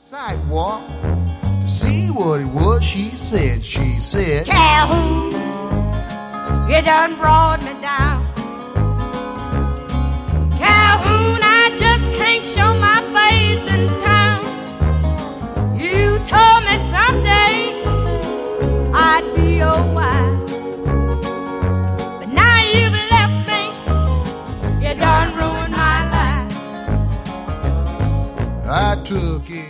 sidewalk to see what it was she said. She said, Calhoun, you done brought me down. Calhoun, I just can't show my face in town. You told me someday I'd be your wife, but now you've left me. You done ruined my life. I took it